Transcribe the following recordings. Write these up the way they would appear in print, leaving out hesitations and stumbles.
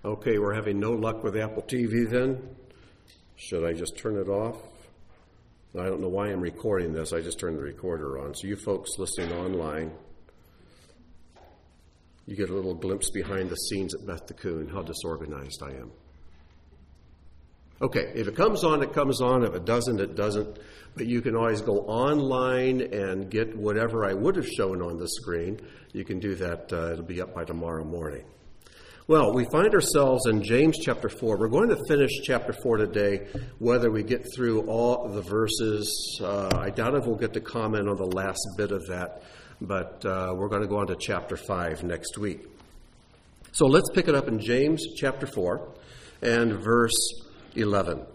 Okay, we're having no luck with Apple TV then. Should I just turn it off? I don't know why I'm recording this. I just turned the recorder on. So you folks listening online, you get a little glimpse behind the scenes at Beth Coon, how disorganized I am. Okay, if it comes on, it comes on. If it doesn't, it doesn't. But you can always go online and get whatever I would have shown on the screen. You can do that. It'll be up by tomorrow morning. Well, we find ourselves in James chapter 4. We're going to finish chapter 4 today, whether we get through all the verses. I doubt if we'll get to comment on the last bit of that, but we're going to go on to chapter 5 next week. So let's pick it up in James chapter 4 and verse 11.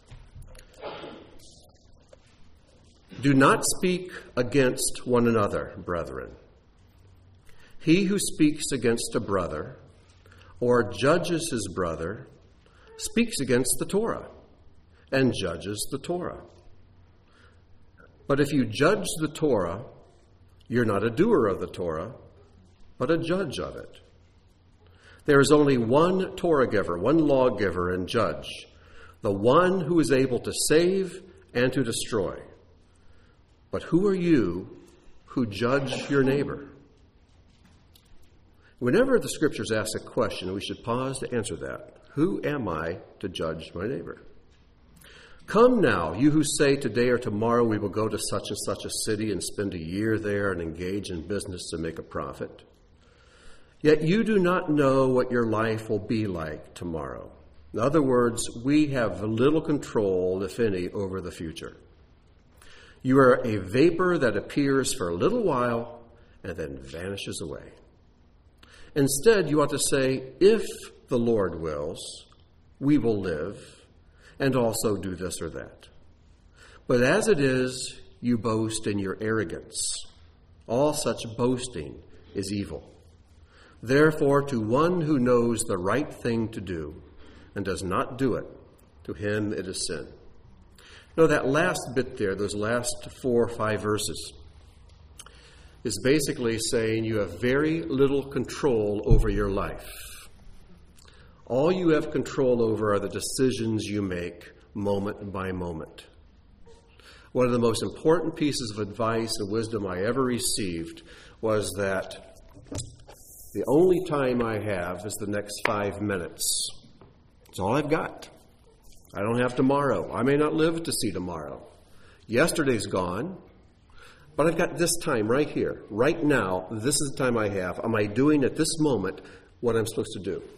Do not speak against one another, brethren. He who speaks against a brother or judges his brother speaks against the Torah and judges the Torah. But if you judge the Torah, you're not a doer of the Torah, but a judge of it. There is only one Torah giver, one lawgiver and judge, the one who is able to save and to destroy. But who are you who judge your neighbor? Whenever the Scriptures ask a question, we should pause to answer that. Who am I to judge my neighbor? Come now, you who say today or tomorrow we will go to such and such a city and spend a year there and engage in business to make a profit. Yet you do not know what your life will be like tomorrow. In other words, we have little control, if any, over the future. You are a vapor that appears for a little while and then vanishes away. Instead, you ought to say, if the Lord wills, we will live and also do this or that. But as it is, you boast in your arrogance. All such boasting is evil. Therefore, to one who knows the right thing to do and does not do it, to him it is sin. Now, that last bit there, those last 4 or 5 verses, is basically saying you have very little control over your life. All you have control over are the decisions you make moment by moment. One of the most important pieces of advice and wisdom I ever received was that the only time I have is the next 5 minutes. It's all I've got. I don't have tomorrow. I may not live to see tomorrow. Yesterday's gone. But I've got this time right here, right now. This is the time I have. Am I doing at this moment what I'm supposed to do?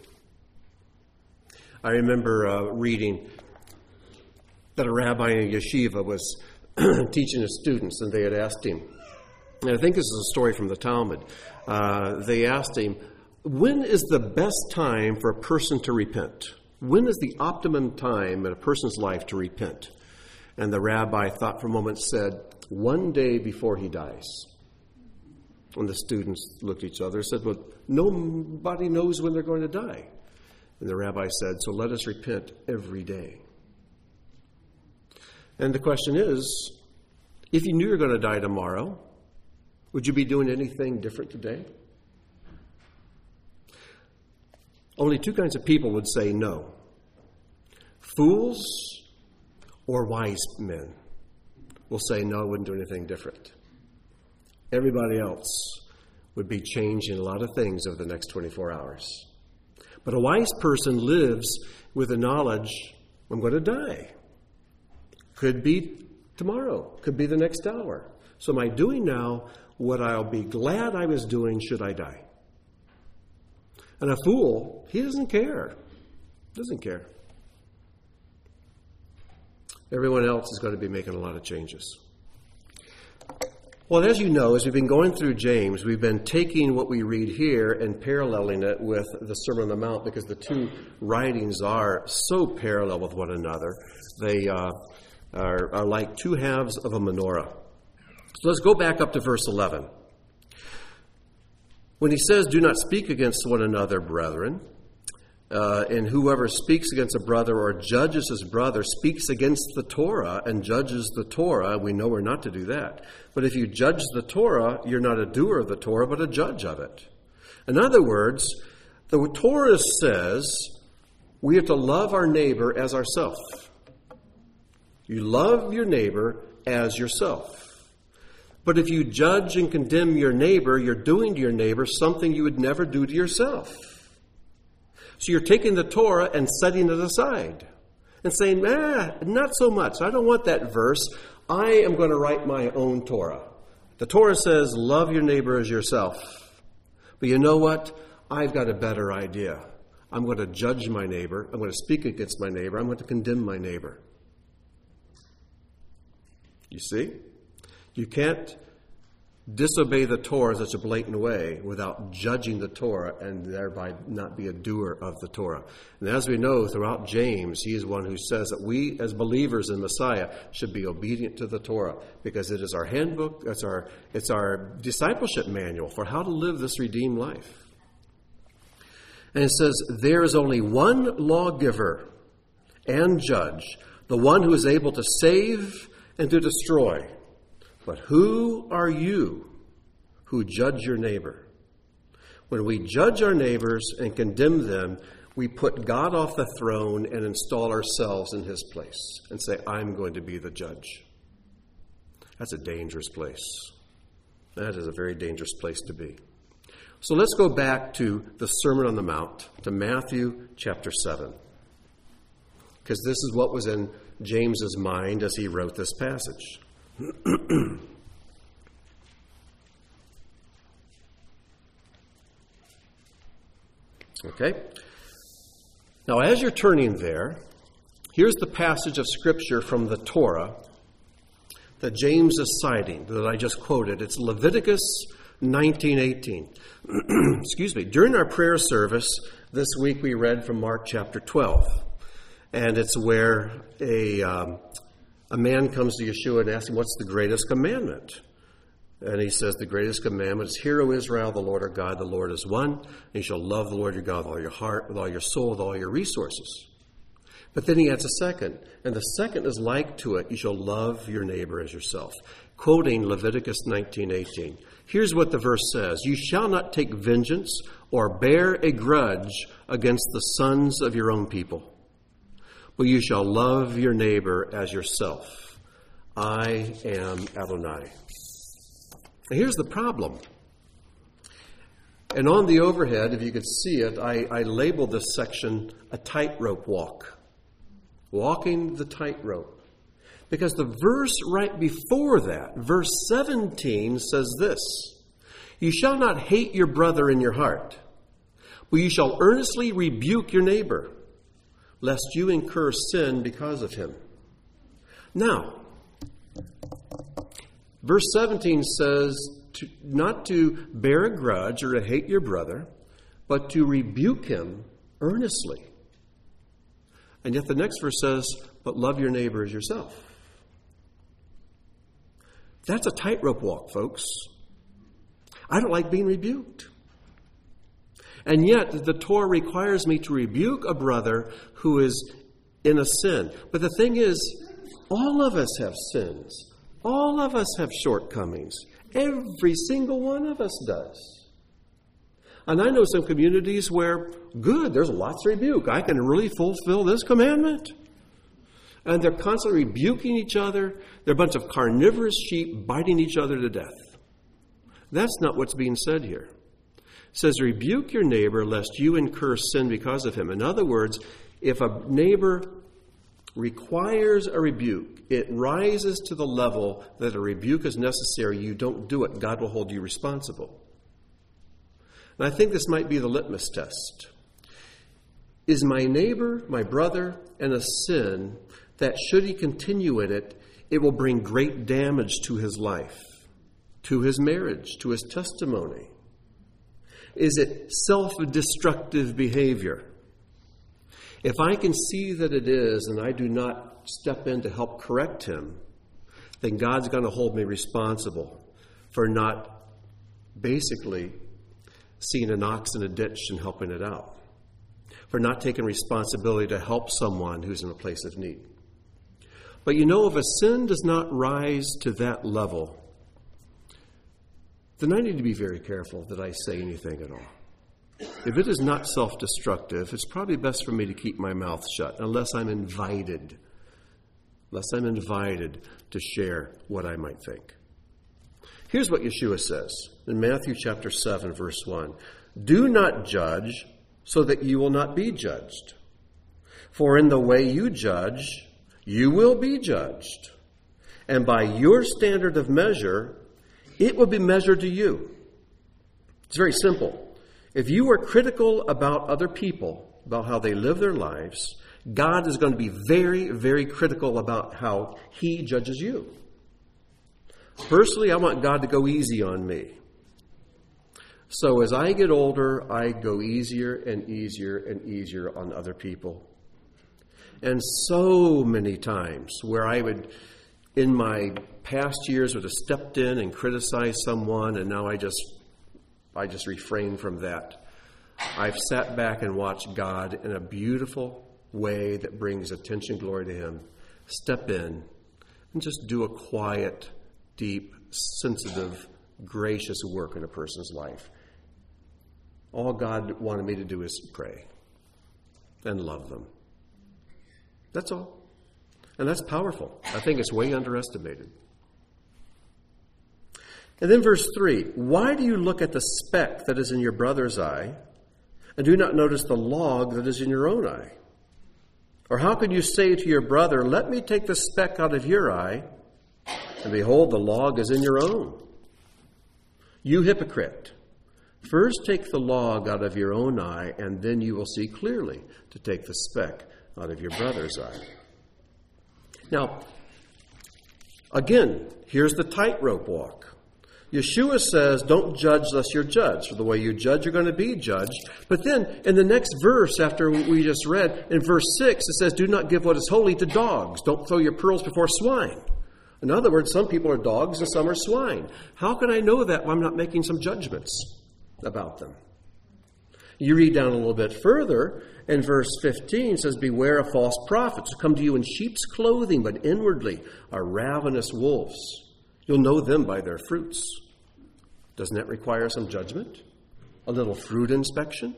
I remember reading that a rabbi in a yeshiva was teaching his students, and they had asked him, and I think this is a story from the Talmud, they asked him, when is the best time for a person to repent? When is the optimum time in a person's life to repent? And the rabbi thought for a moment, said, one day before he dies. And the students looked at each other and said, well, nobody knows when they're going to die. And the rabbi said, so let us repent every day. And the question is, if you knew you were going to die tomorrow, would you be doing anything different today? Only 2 kinds of people would say no. Fools or wise men will say, no, I wouldn't do anything different. Everybody else would be changing a lot of things over the next 24 hours. But a wise person lives with the knowledge, I'm going to die. Could be tomorrow. Could be the next hour. So am I doing now what I'll be glad I was doing should I die? And a fool, he doesn't care. Doesn't care. Everyone else is going to be making a lot of changes. Well, as you know, as we've been going through James, we've been taking what we read here and paralleling it with the Sermon on the Mount because the 2 writings are so parallel with one another. They are like 2 halves of a menorah. So let's go back up to verse 11. When he says, do not speak against one another, brethren, and whoever speaks against a brother or judges his brother speaks against the Torah and judges the Torah. We know we're not to do that. But if you judge the Torah, you're not a doer of the Torah, but a judge of it. In other words, the Torah says we are to love our neighbor as ourselves. You love your neighbor as yourself. But if you judge and condemn your neighbor, you're doing to your neighbor something you would never do to yourself. So you're taking the Torah and setting it aside and saying, not so much. I don't want that verse. I am going to write my own Torah. The Torah says, love your neighbor as yourself. But you know what? I've got a better idea. I'm going to judge my neighbor. I'm going to speak against my neighbor. I'm going to condemn my neighbor. You see? You can't disobey the Torah in such a blatant way without judging the Torah and thereby not be a doer of the Torah. And as we know, throughout James, he is one who says that we as believers in Messiah should be obedient to the Torah because it is our handbook, it's our discipleship manual for how to live this redeemed life. And it says, there is only one lawgiver and judge, the one who is able to save and to destroy. But who are you who judge your neighbor? When we judge our neighbors and condemn them, we put God off the throne and install ourselves in his place and say, I'm going to be the judge. That's a dangerous place. That is a very dangerous place to be. So let's go back to the Sermon on the Mount, to Matthew chapter 7. Because this is what was in James's mind as he wrote this passage. Okay. Now, as you're turning there, here's the passage of Scripture from the Torah that James is citing, that I just quoted. It's Leviticus 19:18. Excuse me. During our prayer service this week, we read from Mark chapter 12. And it's where a man comes to Yeshua and asks him, what's the greatest commandment? And he says, the greatest commandment is, hear, O Israel, the Lord our God, the Lord is one. And you shall love the Lord your God with all your heart, with all your soul, with all your resources. But then he adds a second. And the second is like to it, you shall love your neighbor as yourself. Quoting Leviticus 19:18. Here's what the verse says. You shall not take vengeance or bear a grudge against the sons of your own people. But you shall love your neighbor as yourself. I am Adonai. Now here's the problem. And on the overhead, if you could see it, I labeled this section a tightrope walk. Walking the tightrope. Because the verse right before that, verse 17, says this. You shall not hate your brother in your heart, but you shall earnestly rebuke your neighbor, lest you incur sin because of him. Now, verse 17 says not to bear a grudge or to hate your brother, but to rebuke him earnestly. And yet the next verse says, but love your neighbor as yourself. That's a tightrope walk, folks. I don't like being rebuked. And yet, the Torah requires me to rebuke a brother who is in a sin. But the thing is, all of us have sins. All of us have shortcomings. Every single one of us does. And I know some communities where, good, there's lots of rebuke. I can really fulfill this commandment. And they're constantly rebuking each other. They're a bunch of carnivorous sheep biting each other to death. That's not what's being said here. It says, rebuke your neighbor lest you incur sin because of him. In other words, if a neighbor requires a rebuke, it rises to the level that a rebuke is necessary. You don't do it. God will hold you responsible. And I think this might be the litmus test. Is my neighbor, my brother, in a sin that should he continue in it, it will bring great damage to his life, to his marriage, to his testimony? Is it self-destructive behavior? If I can see that it is and I do not step in to help correct him, then God's going to hold me responsible for not basically seeing an ox in a ditch and helping it out, for not taking responsibility to help someone who's in a place of need. But you know, if a sin does not rise to that level, then I need to be very careful that I say anything at all. if it is not self-destructive, it's probably best for me to keep my mouth shut unless I'm invited to share what I might think. Here's what Yeshua says in Matthew chapter 7, verse 1. Do not judge so that you will not be judged. For in the way you judge, you will be judged. And by your standard of measure, it will be measured to you. It's very simple. If you are critical about other people, about how they live their lives, God is going to be very, very critical about how he judges you. Personally, I want God to go easy on me. So as I get older, I go easier and easier and easier on other people. And so many times where I would, in my past years, would have stepped in and criticized someone, and now I just refrain from that. I've sat back and watched God in a beautiful way that brings attention, glory to him, step in and just do a quiet, deep, sensitive, gracious work in a person's life. All God wanted me to do is pray and love them. That's all. And that's powerful. I think it's way underestimated. And then verse 3, why do you look at the speck that is in your brother's eye and do not notice the log that is in your own eye? Or how could you say to your brother, let me take the speck out of your eye, and behold, the log is in your own? You hypocrite, first take the log out of your own eye, and then you will see clearly to take the speck out of your brother's eye. Now, again, here's the tightrope walk. Yeshua says, don't judge lest you're judged. For the way you judge, you're going to be judged. But then, in the next verse, after we just read, in verse 6, it says, do not give what is holy to dogs. Don't throw your pearls before swine. In other words, some people are dogs and some are swine. How can I know that when I'm not making some judgments about them? You read down a little bit further, and verse 15 says, beware of false prophets who come to you in sheep's clothing, but inwardly are ravenous wolves. You'll know them by their fruits. Doesn't that require some judgment? A little fruit inspection?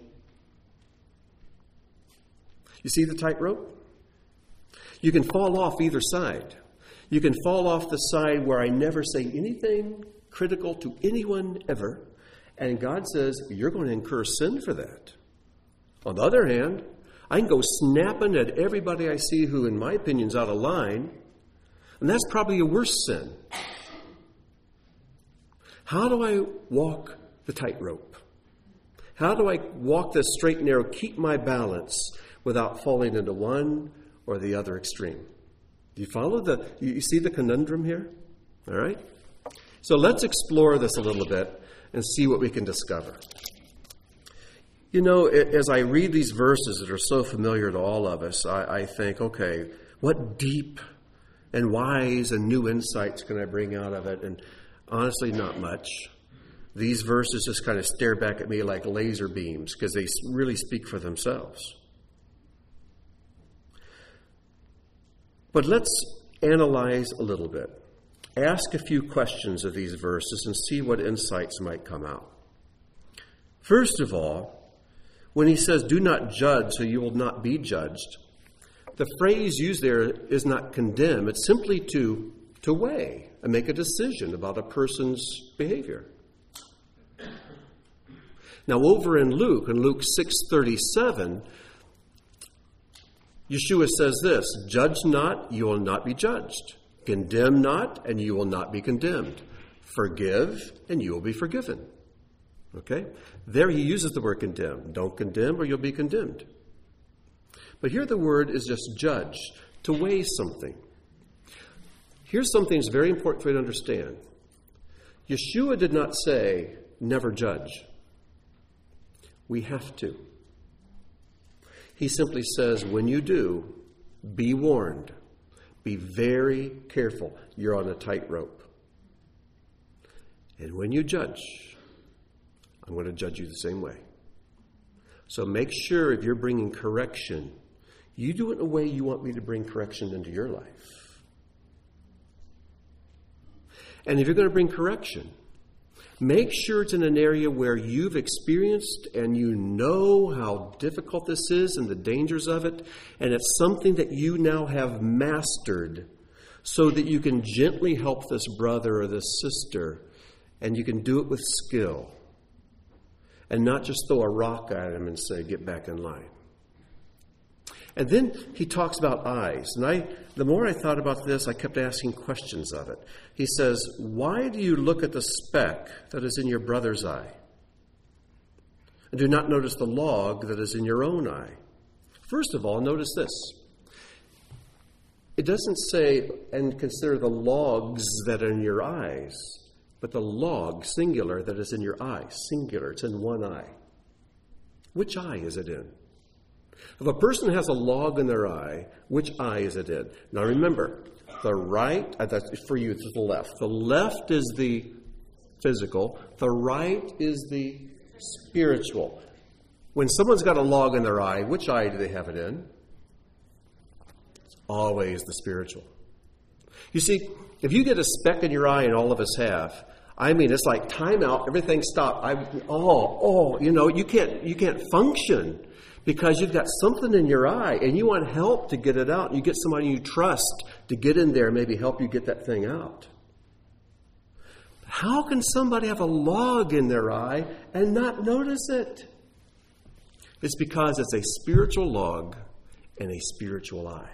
You see the tightrope? You can fall off either side. You can fall off the side where I never say anything critical to anyone ever, and God says, you're going to incur sin for that. On the other hand, I can go snapping at everybody I see who, in my opinion, is out of line, and that's probably a worse sin. How do I walk the tightrope? How do I walk this straight and narrow, keep my balance without falling into one or the other extreme? Do you follow you see the conundrum here? All right? So let's explore this a little bit and see what we can discover. You know, as I read these verses that are so familiar to all of us, I think, okay, what deep and wise and new insights can I bring out of it? And honestly, not much. These verses just kind of stare back at me like laser beams because they really speak for themselves. But let's analyze a little bit. Ask a few questions of these verses and see what insights might come out. First of all, when he says, do not judge so you will not be judged, the phrase used there is not condemn. It's simply to weigh and make a decision about a person's behavior. Now, over in Luke 6:37, Yeshua says this, judge not, you will not be judged. Condemn not, and you will not be condemned. Forgive, and you will be forgiven. Okay? There he uses the word condemn. Don't condemn, or you'll be condemned. But here the word is just judge, to weigh something. Here's something that's very important for you to understand. Yeshua did not say, never judge. We have to. He simply says, when you do, be warned. Be very careful. You're on a tightrope. And when you judge, I'm going to judge you the same way. So make sure if you're bringing correction, you do it in a way you want me to bring correction into your life. And if you're going to bring correction, Make sure it's in an area where you've experienced and you know how difficult this is and the dangers of it, and it's something that you now have mastered so that you can gently help this brother or this sister, and you can do it with skill and not just throw a rock at him and say, get back in line. And then he talks about eyes. And the more I thought about this, I kept asking questions of it. He says, why do you look at the speck that is in your brother's eye and do not notice the log that is in your own eye? First of all, notice this. It doesn't say, and consider the logs that are in your eyes, but the log, singular, that is in your eye, singular. It's in one eye. Which eye is it in? If a person has a log in their eye, which eye is it in? Now remember, the right, for you it's the left. The left is the physical. The right is the spiritual. When someone's got a log in their eye, which eye do they have it in? It's always the spiritual. You see, if you get a speck in your eye, and all of us have, I mean, it's like time out, everything stopped. You can't function because you've got something in your eye and you want help to get it out. You get somebody you trust to get in there and maybe help you get that thing out. How can somebody have a log in their eye and not notice it? It's because it's a spiritual log and a spiritual eye.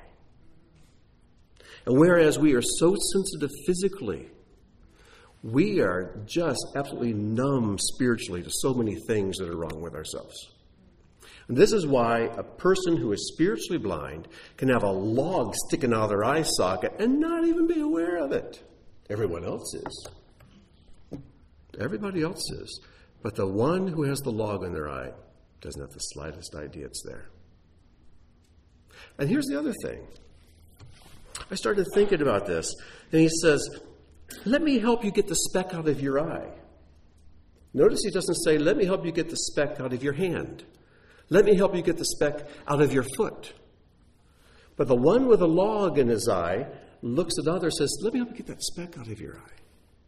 And whereas we are so sensitive physically, we are just absolutely numb spiritually to so many things that are wrong with ourselves. And this is why a person who is spiritually blind can have a log sticking out of their eye socket and not even be aware of it. Everyone else is. Everybody else is. But the one who has the log in their eye doesn't have the slightest idea it's there. And here's the other thing. I started thinking about this, and he says, let me help you get the speck out of your eye. Notice he doesn't say, let me help you get the speck out of your hand. Let me help you get the speck out of your foot. But the one with a log in his eye looks at others and says, let me help you get that speck out of your eye.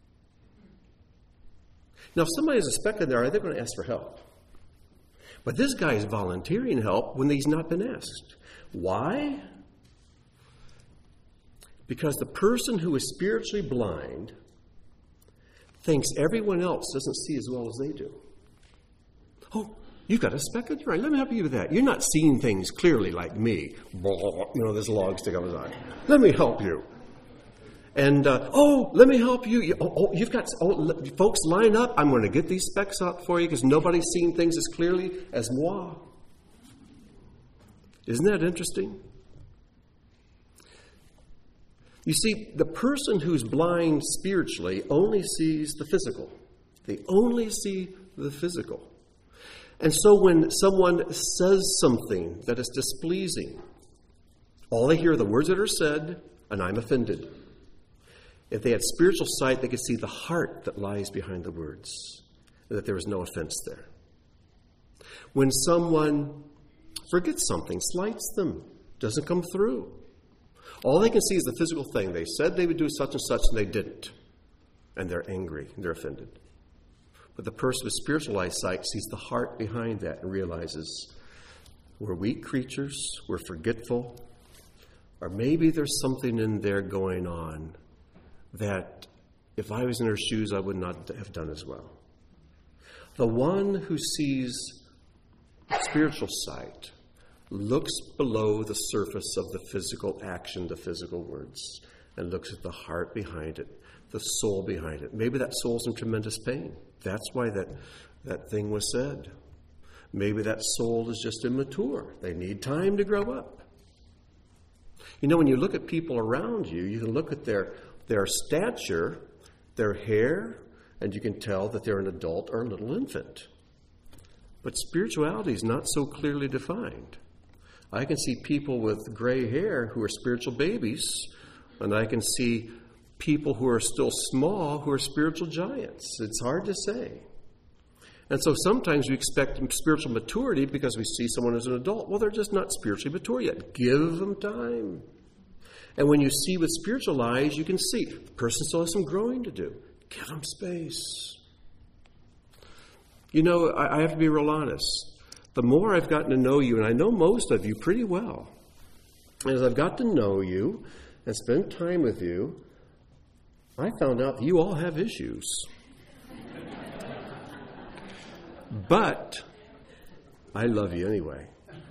Now, if somebody has a speck in their eye, they're going to ask for help. But this guy is volunteering help when he's not been asked. Why? Because the person who is spiritually blind thinks everyone else doesn't see as well as they do. Oh, you've got a speck in your eye. Let me help you with that. You're not seeing things clearly like me. This log stick on his eye. Let me help you. And, let me help you. You've got, folks, line up. I'm going to get these specks out for you because nobody's seeing things as clearly as moi. Isn't that interesting? You see, the person who's blind spiritually only sees the physical. They only see the physical. And so when someone says something that is displeasing, all they hear are the words that are said, and I'm offended. If they had spiritual sight, they could see the heart that lies behind the words, and that there is no offense there. When someone forgets something, slights them, doesn't come through, all they can see is the physical thing. They said they would do such and such, and they didn't. And they're angry, and they're offended. But the person with spiritual eyesight sees the heart behind that and realizes we're weak creatures, we're forgetful, or maybe there's something in there going on that if I was in her shoes, I would not have done as well. The one who sees spiritual sight looks below the surface of the physical action, the physical words, and looks at the heart behind it, the soul behind it. Maybe that soul's in tremendous pain. That's why that thing was said. Maybe that soul is just immature. They need time to grow up. You know, when you look at people around you, you can look at their stature, their hair, and you can tell that they're an adult or a little infant. But spirituality is not so clearly defined. I can see people with gray hair who are spiritual babies, and I can see people who are still small who are spiritual giants. It's hard to say. And so sometimes we expect spiritual maturity because we see someone as an adult. Well, they're just not spiritually mature yet. Give them time. And when you see with spiritual eyes, you can see the person still has some growing to do. Give them space. You know, I have to be real honest. The more I've gotten to know you, and I know most of you pretty well, as I've got to know you and spend time with you, I found out that you all have issues. But I love you anyway.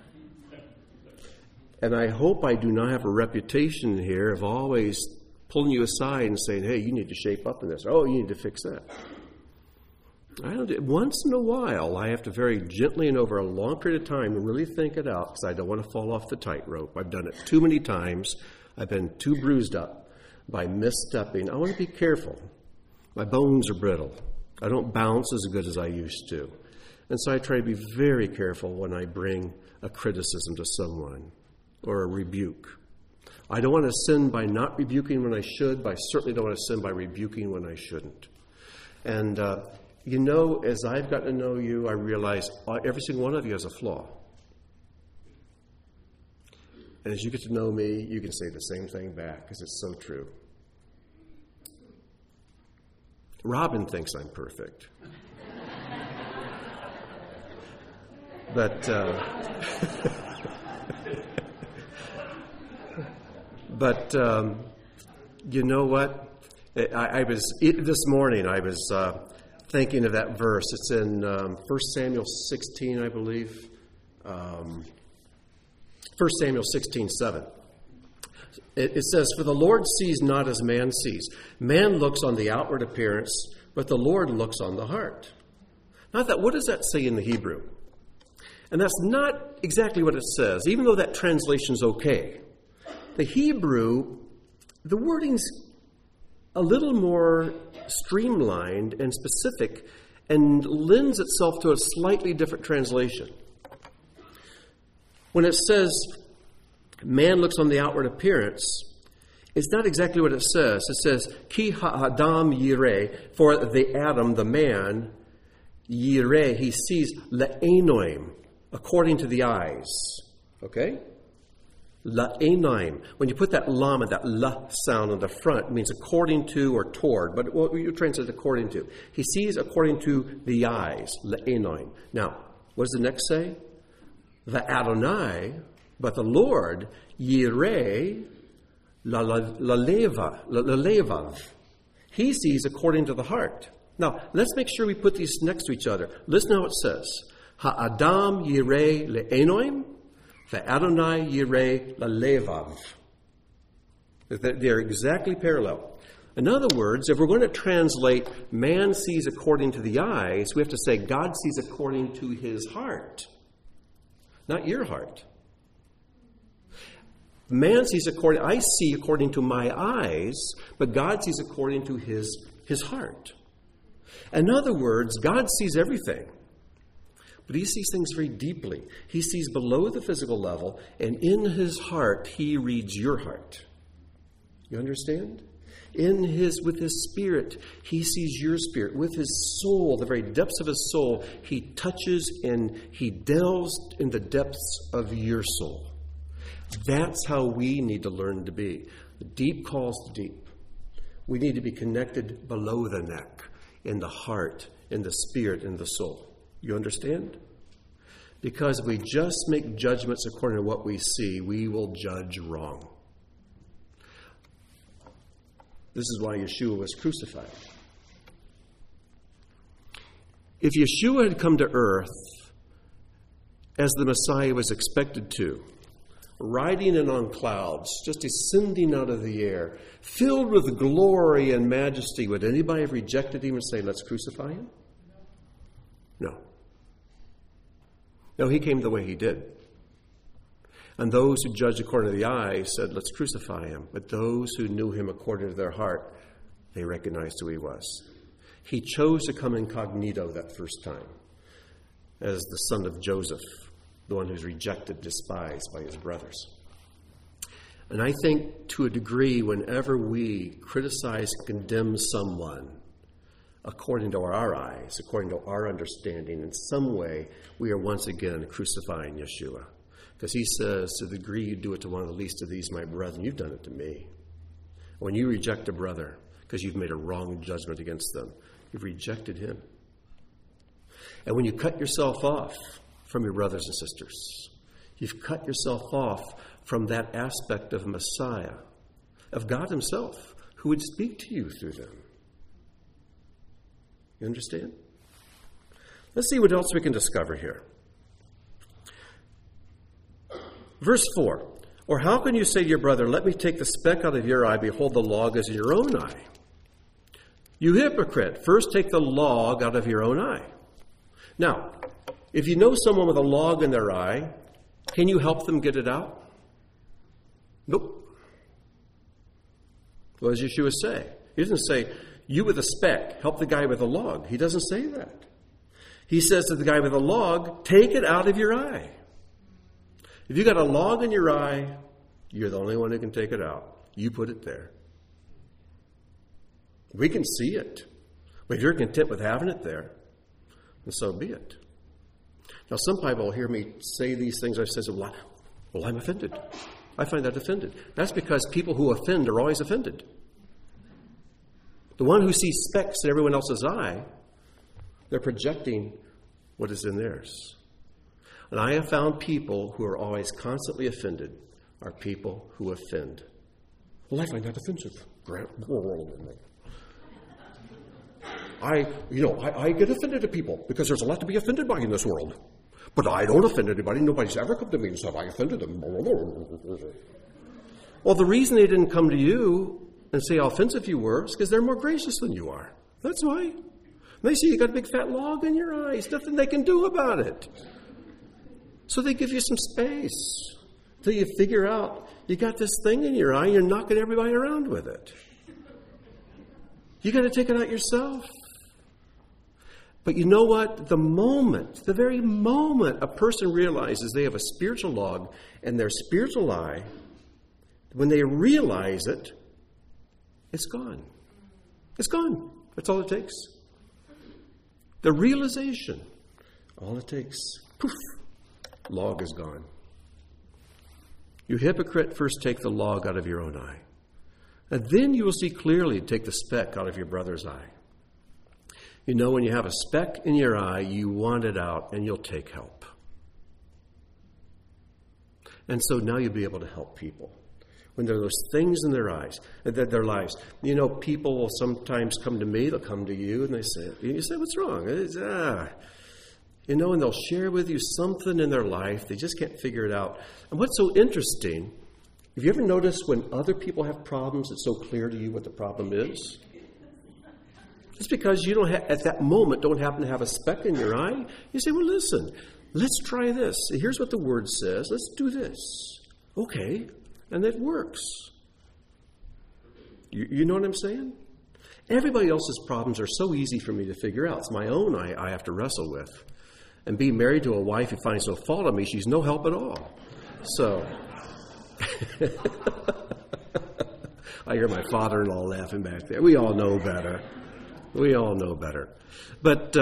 And I hope I do not have a reputation here of always pulling you aside and saying, hey, you need to shape up in this. Oh, you need to fix that. Once in a while, I have to very gently and over a long period of time really think it out because I don't want to fall off the tightrope. I've done it too many times. I've been too bruised up by misstepping. I want to be careful. My bones are brittle. I don't bounce as good as I used to. And so I try to be very careful when I bring a criticism to someone or a rebuke. I don't want to sin by not rebuking when I should, but I certainly don't want to sin by rebuking when I shouldn't. And, you know, as I've gotten to know you, I realize every single one of you has a flaw. And as you get to know me, you can say the same thing back because it's so true. Robin thinks I'm perfect. But you know what? This morning I was thinking of that verse. It's in 1 Samuel 16, I believe. 1 Samuel 16:7. It says, "For the Lord sees not as man sees. Man looks on the outward appearance, but the Lord looks on the heart." Now, what does that say in the Hebrew? And that's not exactly what it says, even though that translation's okay. The Hebrew, the wording's a little more streamlined and specific and lends itself to a slightly different translation. When it says, man looks on the outward appearance, it's not exactly what it says. It says, Ki ha'adam yireh, for the Adam, the man, yireh, he sees le'enoim, according to the eyes. Okay? La'enoim. When you put that lam and that la sound on the front, it means according to or toward. But what you translate according to? He sees according to the eyes. La'enoim. Now, what does the next say? The Adonai, but the Lord, Yireh lalevav. He sees according to the heart. Now, let's make sure we put these next to each other. Listen how it says. Ha'adam Yireh le'enoim, the Adonai Yireh lalevav. They're exactly parallel. In other words, if we're going to translate man sees according to the eyes, we have to say God sees according to his heart. Not your heart. Man sees I see according to my eyes, but God sees according to his heart. In other words, God sees everything, but he sees things very deeply. He sees below the physical level, and in his heart, he reads your heart. You understand? With his spirit, he sees your spirit. With his soul, the very depths of his soul, he touches and he delves in the depths of your soul. That's how we need to learn to be. The deep calls to deep. We need to be connected below the neck, in the heart, in the spirit, in the soul. You understand? Because if we just make judgments according to what we see, we will judge wrong. This is why Yeshua was crucified. If Yeshua had come to earth as the Messiah was expected to, riding in on clouds, just descending out of the air, filled with glory and majesty, would anybody have rejected him and say, let's crucify him? No. No, he came the way he did. And those who judged according to the eye said, let's crucify him. But those who knew him according to their heart, they recognized who he was. He chose to come incognito that first time as the son of Joseph, the one who's rejected, despised by his brothers. And I think to a degree, whenever we criticize, condemn someone according to our eyes, according to our understanding, in some way, we are once again crucifying Yeshua. Because he says, to the degree you do it to one of the least of these, my brethren, you've done it to me. When you reject a brother because you've made a wrong judgment against them, you've rejected him. And when you cut yourself off from your brothers and sisters, you've cut yourself off from that aspect of Messiah, of God himself, who would speak to you through them. You understand? Let's see what else we can discover here. Verse 4. Or how can you say to your brother, let me take the speck out of your eye, behold, the log is in your own eye? You hypocrite, first take the log out of your own eye. Now, if you know someone with a log in their eye, can you help them get it out? Nope. What does Yeshua say? He doesn't say, you with a speck, help the guy with a log. He doesn't say that. He says to the guy with a log, take it out of your eye. If you got a log in your eye, you're the only one who can take it out. You put it there. We can see it. But if you're content with having it there, then so be it. Now, some people will hear me say these things. I say, well, I'm offended. I find that offended. That's because people who offend are always offended. The one who sees specks in everyone else's eye, they're projecting what is in theirs. And I have found people who are always constantly offended are people who offend. Well, I find that offensive. I get offended at people because there's a lot to be offended by in this world. But I don't offend anybody. Nobody's ever come to me and said, I offended them. Well, the reason they didn't come to you and say how offensive you were is because they're more gracious than you are. That's why. And they see you got a big fat log in your eyes. Nothing they can do about it. So they give you some space until you figure out you got this thing in your eye and you're knocking everybody around with it. You got to take it out yourself. But you know what? The very moment a person realizes they have a spiritual log in their spiritual eye, when they realize it, it's gone. It's gone. That's all it takes. The realization, all it takes. Poof. Log is gone. You hypocrite, first take the log out of your own eye. And then you will see clearly to take the speck out of your brother's eye. You know, when you have a speck in your eye, you want it out and you'll take help. And so now you'll be able to help people. When there are those things in their eyes, their lives. You know, people will sometimes come to me, they'll come to you, and you say, what's wrong? You know, and they'll share with you something in their life. They just can't figure it out. And what's so interesting, have you ever noticed when other people have problems, it's so clear to you what the problem is? It's because you at that moment don't happen to have a speck in your eye. You say, well, listen, let's try this. Here's what the word says. Let's do this. Okay. And it works. You know what I'm saying? Everybody else's problems are so easy for me to figure out. It's my own I have to wrestle with. And being married to a wife who finds no fault in me, she's no help at all. So, I hear my father-in-law laughing back there. We all know better. We all know better. But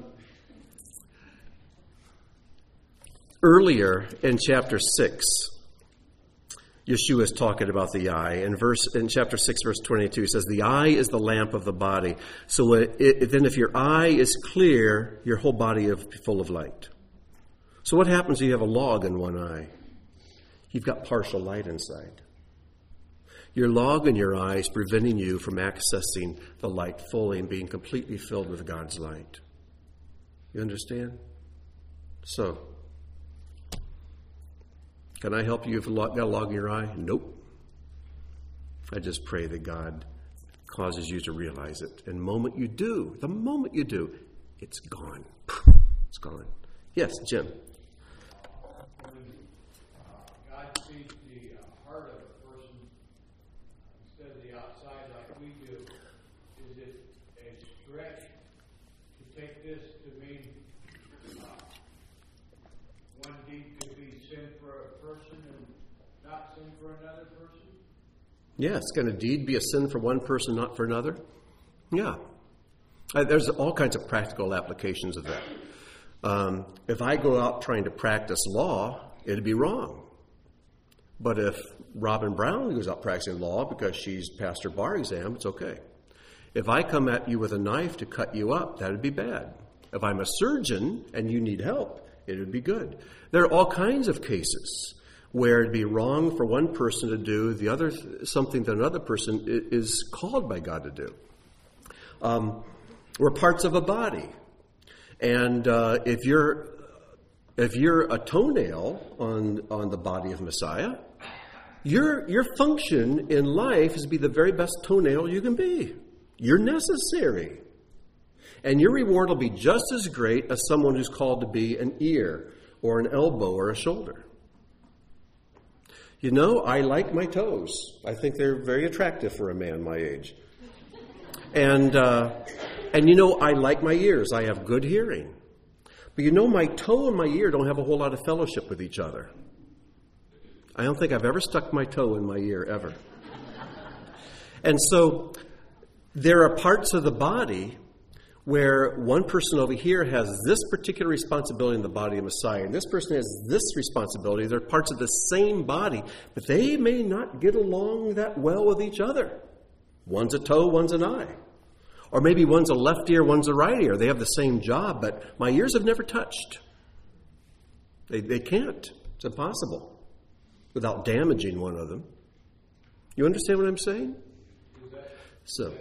earlier in chapter 6, Yeshua is talking about the eye. In chapter 6, verse 22, he says, the eye is the lamp of the body. So then if your eye is clear, your whole body is full of light. So what happens if you have a log in one eye? You've got partial light inside. Your log in your eye is preventing you from accessing the light fully and being completely filled with God's light. You understand? So, can I help you if you've got a log in your eye? Nope. I just pray that God causes you to realize it. And the moment you do, it's gone. It's gone. Yes, Jim. God sees the heart of a person instead of the outside like we do. Is it a stretch to take this to mean one deed could be sin for a person and not sin for another person? Yes, can a deed be a sin for one person, not for another? Yeah. There's all kinds of practical applications of that. If I go out trying to practice law, it'd be wrong. But if Robin Brown goes out practicing law because she's passed her bar exam, it's okay. If I come at you with a knife to cut you up, that'd be bad. If I'm a surgeon and you need help, it would be good. There are all kinds of cases where it'd be wrong for one person to do the other something that another person is called by God to do. We're parts of a body, and if you're a toenail on the body of Messiah, your function in life is to be the very best toenail you can be. You're necessary. And your reward will be just as great as someone who's called to be an ear or an elbow or a shoulder. You know, I like my toes. I think they're very attractive for a man my age. And you know, I like my ears. I have good hearing. But you know, my toe and my ear don't have a whole lot of fellowship with each other. I don't think I've ever stuck my toe in my ear, ever. And so there are parts of the body where one person over here has this particular responsibility in the body of Messiah, and this person has this responsibility. They're parts of the same body, but they may not get along that well with each other. One's a toe, one's an eye. Or maybe one's a left ear, one's a right ear. They have the same job, but my ears have never touched. They can't. It's impossible without damaging one of them. You understand what I'm saying? So, you're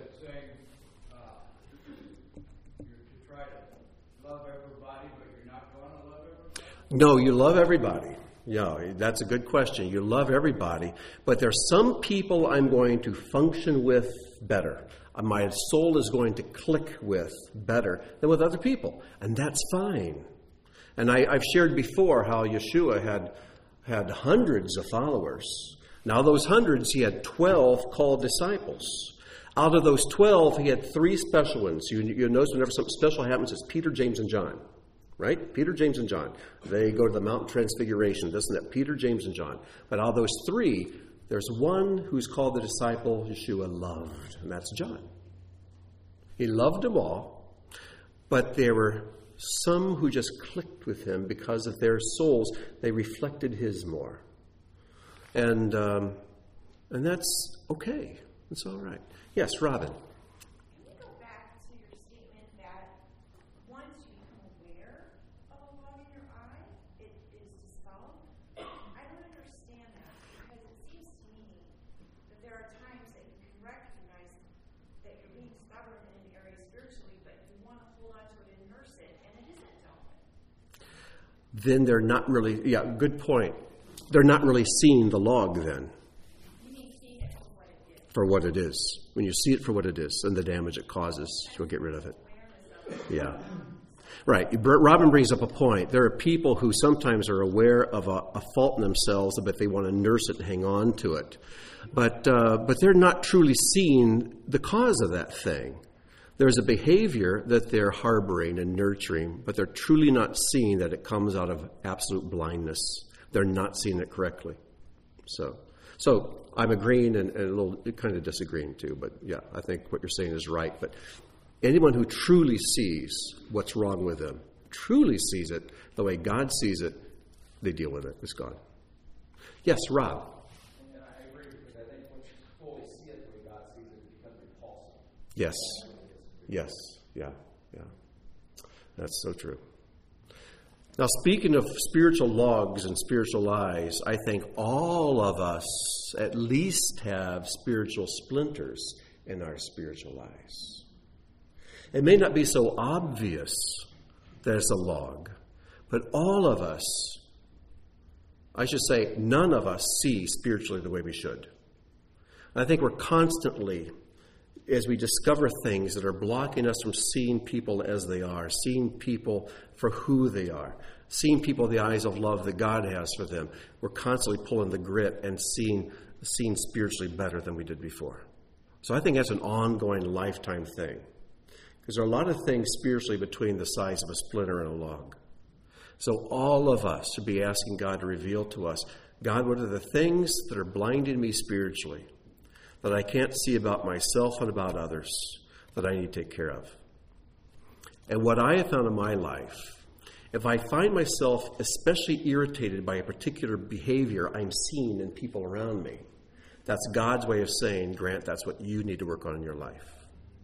to try to love everybody, but you're not going to love everybody? no, you love everybody. Yeah, that's a good question. You love everybody, but there's some people I'm going to function with better. My soul is going to click with better than with other people, and that's fine. And I've shared before how Yeshua had hundreds of followers. Now those hundreds, he had 12 called disciples. Out of those 12, he had 3 special ones. You notice whenever something special happens, it's Peter, James, and John. Right? Peter, James, and John. They go to the Mount Transfiguration, this and that. Peter, James, and John. But out of those 3, there's one who's called the disciple Yeshua loved, and that's John. He loved them all, but there were some who just clicked with him because of their souls. They reflected his more. And that's okay. It's all right. Yes, Robin. Can we go back to your statement that once you become aware of a log in your eye, it is dispelled? I don't understand that, because it seems to me that there are times that you can recognize that you're being stubborn in an area spiritually, but you want to hold on to it and nurse it, and it isn't dealt with. Then they're not really, good point. They're not really seeing the log then. You mean seeing it for what it is. For what it is. When you see it for what it is and the damage it causes, you'll get rid of it. Yeah. Right. Robin brings up a point. There are people who sometimes are aware of a fault in themselves, but they want to nurse it and hang on to it. But they're not truly seeing the cause of that thing. There's a behavior that they're harboring and nurturing, but they're truly not seeing that it comes out of absolute blindness. They're not seeing it correctly. So I'm agreeing and a little kind of disagreeing too. But yeah, I think what you're saying is right. But anyone who truly sees what's wrong with them, truly sees it the way God sees it, they deal with it. It's gone. Yes, Rob. And I agree, because I think once you fully see it the way God sees it, it becomes repulsive. Yes. Yes. Yeah. That's so true. Now, speaking of spiritual logs and spiritual eyes, I think all of us at least have spiritual splinters in our spiritual eyes. It may not be so obvious that it's a log, but all of us, I should say, none of us see spiritually the way we should. I think we're constantly, as we discover things that are blocking us from seeing people as they are, seeing people for who they are, seeing people with the eyes of love that God has for them, we're constantly pulling the grit and seeing spiritually better than we did before. So I think that's an ongoing lifetime thing. Because there are a lot of things spiritually between the size of a splinter and a log. So all of us should be asking God to reveal to us, God, what are the things that are blinding me spiritually that I can't see about myself and about others that I need to take care of? And what I have found in my life, if I find myself especially irritated by a particular behavior I'm seeing in people around me, that's God's way of saying, Grant, that's what you need to work on in your life.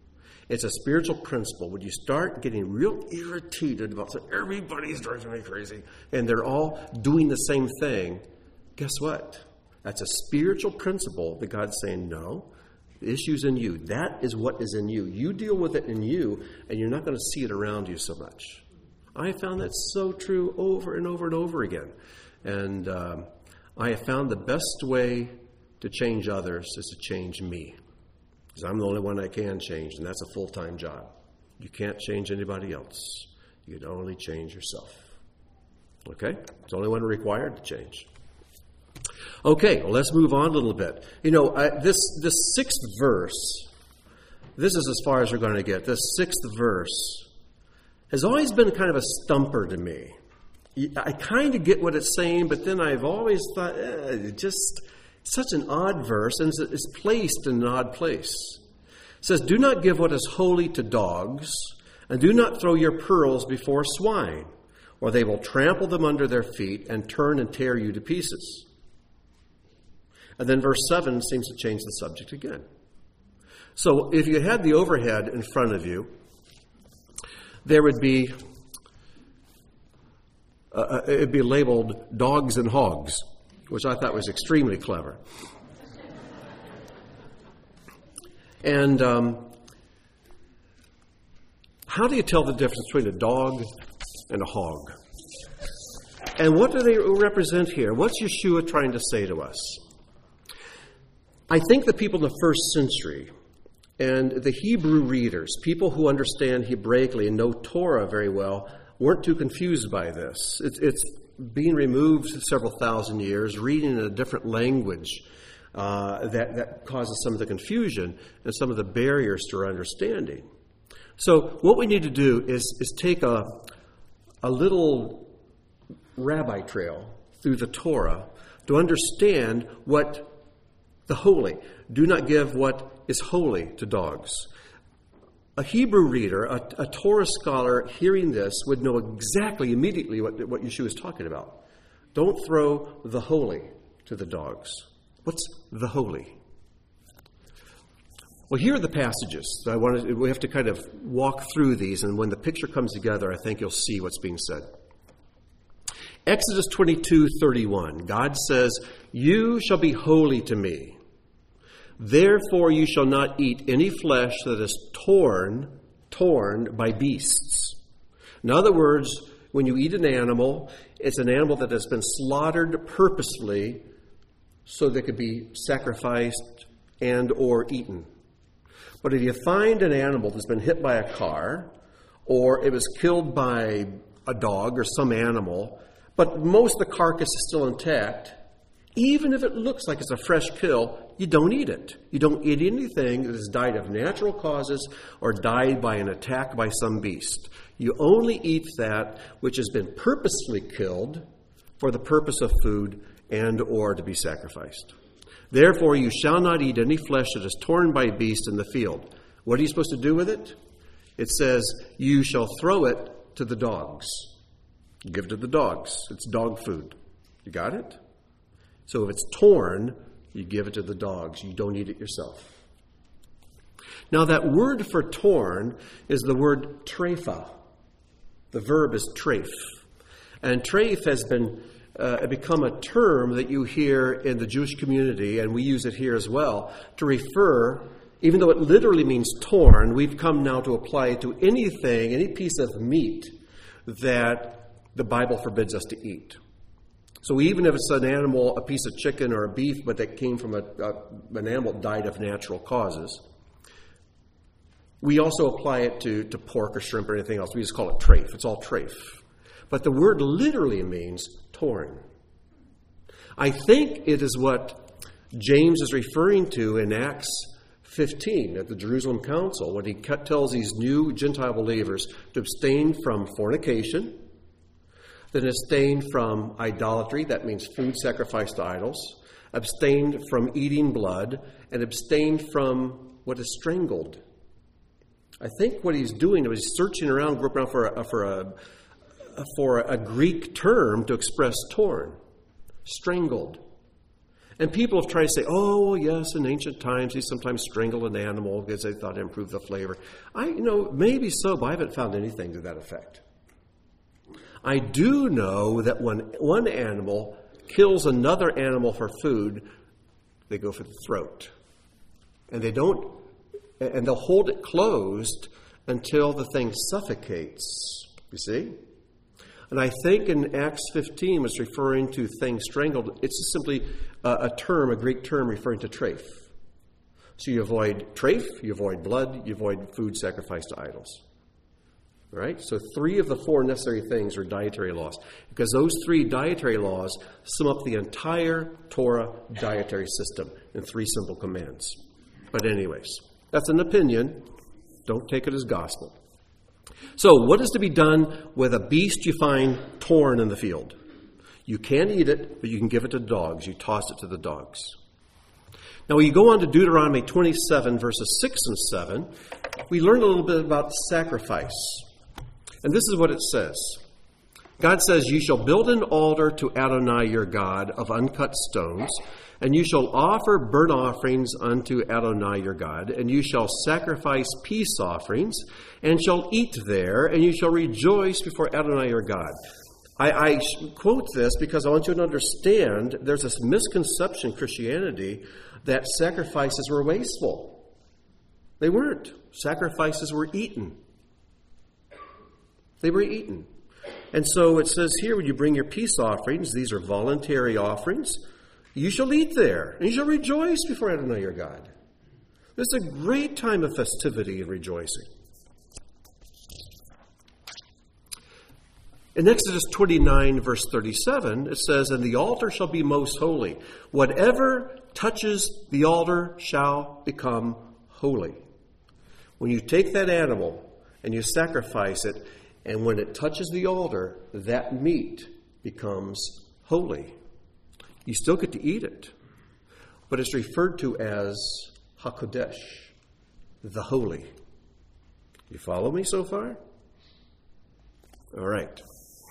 It's a spiritual principle. When you start getting real irritated about saying, everybody's driving me crazy, and they're all doing the same thing, guess what? That's a spiritual principle that God's saying, no, the issue's in you. That is what is in you. You deal with it in you, and you're not going to see it around you so much. I found that so true over and over and over again. And I have found the best way to change others is to change me. Because I'm the only one I can change, and that's a full-time job. You can't change anybody else. You can only change yourself. Okay? It's the only one required to change. Okay, well, let's move on a little bit. You know, this sixth verse, this is as far as we're going to get. This sixth verse has always been kind of a stumper to me. I kind of get what it's saying, but then I've always thought, just such an odd verse, and it's placed in an odd place. It says, do not give what is holy to dogs, and do not throw your pearls before swine, or they will trample them under their feet and turn and tear you to pieces. And then verse 7 seems to change the subject again. So if you had the overhead in front of you, there would be, it'd be labeled dogs and hogs, which I thought was extremely clever. And how do you tell the difference between a dog and a hog? And what do they represent here? What's Yeshua trying to say to us? I think the people in the first century and the Hebrew readers, people who understand Hebraically and know Torah very well, weren't too confused by this. It's being removed several thousand years, reading in a different language that causes some of the confusion and some of the barriers to our understanding. So what we need to do is take a little rabbi trail through the Torah to understand what the holy. Do not give what is holy to dogs. A Hebrew reader, a Torah scholar hearing this would know exactly, immediately what Yeshua is talking about. Don't throw the holy to the dogs. What's the holy? Well, here are the passages. We have to kind of walk through these, and when the picture comes together, I think you'll see what's being said. Exodus 22:31, God says, "You shall be holy to me. Therefore you shall not eat any flesh that is torn by beasts." In other words, when you eat an animal, it's an animal that has been slaughtered purposefully so that it could be sacrificed and or eaten. But if you find an animal that's been hit by a car, or it was killed by a dog or some animal, but most of the carcass is still intact, even if it looks like it's a fresh kill, you don't eat it. You don't eat anything that has died of natural causes or died by an attack by some beast. You only eat that which has been purposely killed for the purpose of food and or to be sacrificed. Therefore, you shall not eat any flesh that is torn by beasts in the field. What are you supposed to do with it? It says, you shall throw it to the dogs. Give it to the dogs. It's dog food. You got it? So if it's torn, you give it to the dogs. You don't eat it yourself. Now that word for torn is the word treifa. The verb is treif. And treif has become a term that you hear in the Jewish community, and we use it here as well, to refer, even though it literally means torn, we've come now to apply it to anything, any piece of meat that the Bible forbids us to eat. So even if it's an animal, a piece of chicken or a beef, but that came from an animal that died of natural causes, we also apply it to pork or shrimp or anything else. We just call it treif. It's all treif. But the word literally means torn. I think it is what James is referring to in Acts 15 at the Jerusalem Council when he tells these new Gentile believers to abstain from fornication, then abstain from idolatry, that means food sacrificed to idols, abstain from eating blood, and abstain from what is strangled. I think what he's doing is he's searching around, groping around for a Greek term to express torn, strangled. And people have tried to say, oh, well, yes, in ancient times, they sometimes strangled an animal because they thought it improved the flavor. Maybe so, but I haven't found anything to that effect. I do know that when one animal kills another animal for food, they go for the throat. And they'll hold it closed until the thing suffocates. You see? And I think in Acts 15 was referring to things strangled. It's simply a Greek term referring to trafe. So you avoid trafe, you avoid blood, you avoid food sacrificed to idols. All right? So 3 of the 4 necessary things are dietary laws. Because those 3 dietary laws sum up the entire Torah dietary system in 3 simple commands. But anyways, that's an opinion. Don't take it as gospel. So what is to be done with a beast you find torn in the field? You can't eat it, but you can give it to dogs. You toss it to the dogs. Now, when you go on to Deuteronomy 27, verses 6 and 7, we learn a little bit about sacrifice. And this is what it says. God says, "You shall build an altar to Adonai your God of uncut stones, and you shall offer burnt offerings unto Adonai your God, and you shall sacrifice peace offerings, and shall eat there, and you shall rejoice before Adonai your God." I quote this because I want you to understand there's this misconception in Christianity that sacrifices were wasteful. They weren't. Sacrifices were eaten. They were eaten. And so it says here, when you bring your peace offerings, these are voluntary offerings, you shall eat there, and you shall rejoice before Adonai your God. This is a great time of festivity and rejoicing. In Exodus 29, verse 37, it says, "And the altar shall be most holy. Whatever touches the altar shall become holy." When you take that animal and you sacrifice it, and when it touches the altar, that meat becomes holy. You still get to eat it, but it's referred to as HaKodesh, the holy. You follow me so far? All right.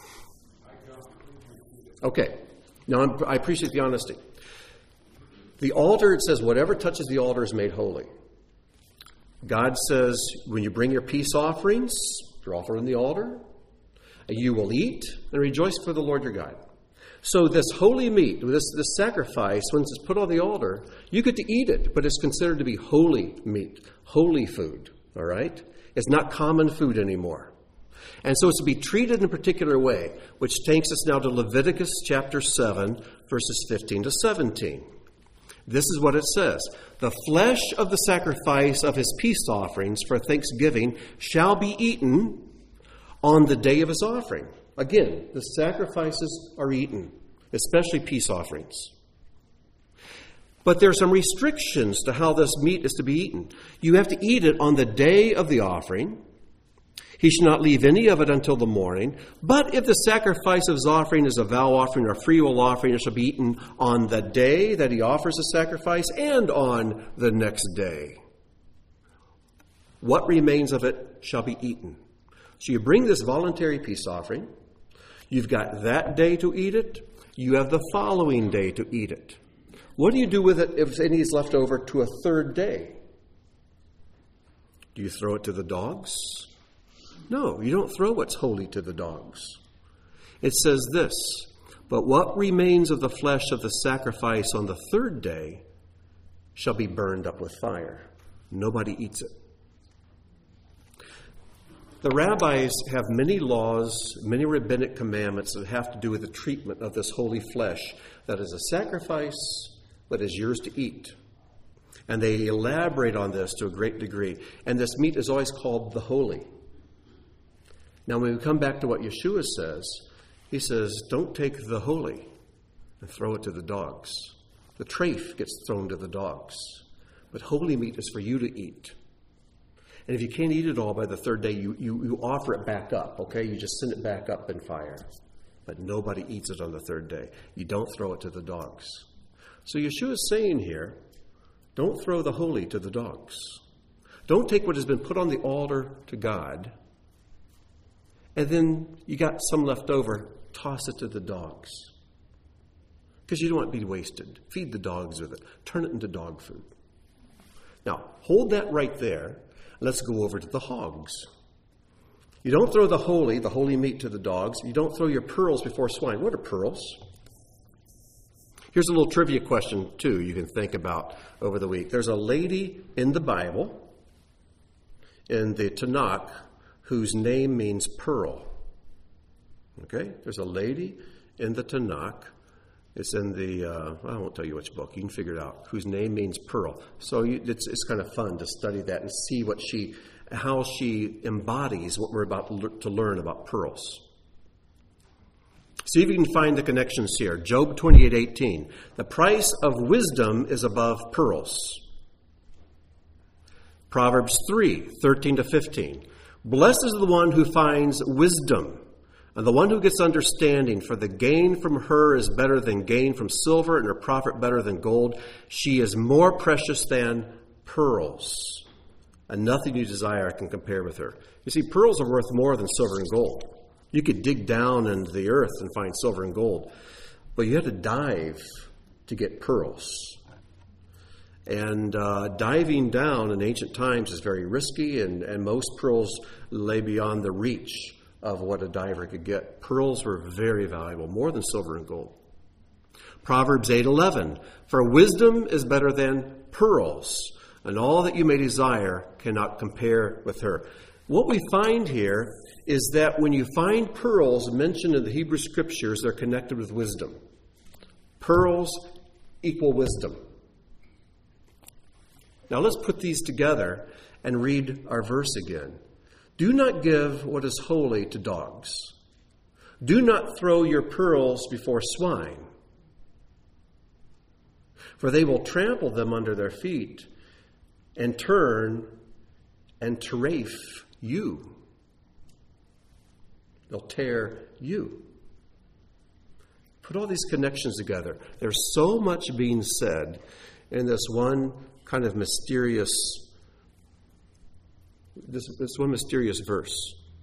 Okay. Now, I appreciate the honesty. The altar, it says, whatever touches the altar is made holy. God says, when you bring your peace offerings, you're offering the altar, and you will eat and rejoice for the Lord your God. So this holy meat, this sacrifice, when it's put on the altar, you get to eat it, but it's considered to be holy meat, holy food, all right? It's not common food anymore. And so it's to be treated in a particular way, which takes us now to Leviticus chapter 7, verses 15 to 17. This is what it says. "The flesh of the sacrifice of his peace offerings for thanksgiving shall be eaten on the day of his offering." Again, the sacrifices are eaten, especially peace offerings. But there are some restrictions to how this meat is to be eaten. You have to eat it on the day of the offering. He shall not leave any of it until the morning. But if the sacrifice of his offering is a vow offering or a freewill offering, it shall be eaten on the day that he offers the sacrifice and on the next day. What remains of it shall be eaten. So you bring this voluntary peace offering. You've got that day to eat it. You have the following day to eat it. What do you do with it if any is left over to a third day? Do you throw it to the dogs? No, you don't throw what's holy to the dogs. It says this, "But what remains of the flesh of the sacrifice on the third day shall be burned up with fire." Nobody eats it. The rabbis have many laws, many rabbinic commandments that have to do with the treatment of this holy flesh that is a sacrifice, but is yours to eat. And they elaborate on this to a great degree. And this meat is always called the holy. Now, when we come back to what Yeshua says, he says, don't take the holy and throw it to the dogs. The trafe gets thrown to the dogs. But holy meat is for you to eat. And if you can't eat it all by the third day, you offer it back up, okay? You just send it back up in fire. But nobody eats it on the third day. You don't throw it to the dogs. So Yeshua is saying here, don't throw the holy to the dogs. Don't take what has been put on the altar to God, and then you got some left over, toss it to the dogs. because you don't want it to be wasted. Feed the dogs with it. Turn it into dog food. Now, hold that right there. Let's go over to the hogs. You don't throw the holy meat to the dogs. You don't throw your pearls before swine. What are pearls? Here's a little trivia question, too, you can think about over the week. There's a lady in the Bible, in the Tanakh, whose name means pearl. Okay? There's a lady in the Tanakh. It's in the, I won't tell you which book. You can figure it out. Whose name means pearl. So it's kind of fun to study that and see how she embodies what we're about to learn about pearls. See if you can find the connections here. Job 28:18. The price of wisdom is above pearls. Proverbs 3:13-15. Blessed is the one who finds wisdom, and the one who gets understanding, for the gain from her is better than gain from silver, and her profit better than gold. She is more precious than pearls, and nothing you desire can compare with her. You see, pearls are worth more than silver and gold. You could dig down into the earth and find silver and gold, but you had to dive to get pearls. And diving down in ancient times is very risky, and most pearls lay beyond the reach of what a diver could get. Pearls were very valuable, more than silver and gold. Proverbs 8:11. For wisdom is better than pearls, and all that you may desire cannot compare with her. What we find here is that when you find pearls mentioned in the Hebrew Scriptures, they're connected with wisdom. Pearls equal wisdom. Now let's put these together and read our verse again. Do not give what is holy to dogs. Do not throw your pearls before swine, for they will trample them under their feet and turn and terephah you. They'll tear you. Put all these connections together. There's so much being said in this one kind of mysterious, this one mysterious verse.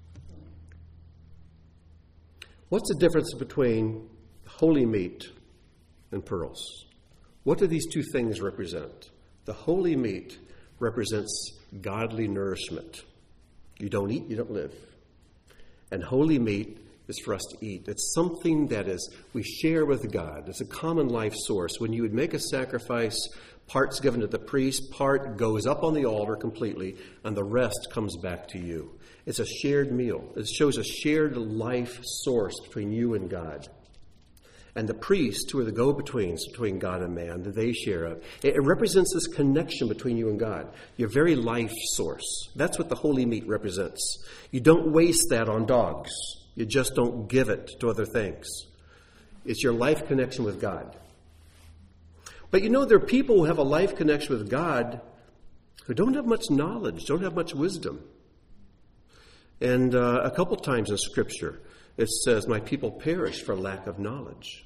What's the difference between holy meat and pearls? What do these two things represent? The holy meat represents godly nourishment. You don't eat, you don't live. And holy meat is for us to eat. It's something that we share with God. It's a common life source. When you would make a sacrifice, part's given to the priest, part goes up on the altar completely, and the rest comes back to you. It's a shared meal. It shows a shared life source between you and God. And the priests, who are the go-betweens between God and man, that they share it. It represents this connection between you and God, your very life source. That's what the holy meat represents. You don't waste that on dogs. You just don't give it to other things. It's your life connection with God. But you know, there are people who have a life connection with God who don't have much knowledge, don't have much wisdom. And a couple times in Scripture, it says, my people perish for lack of knowledge.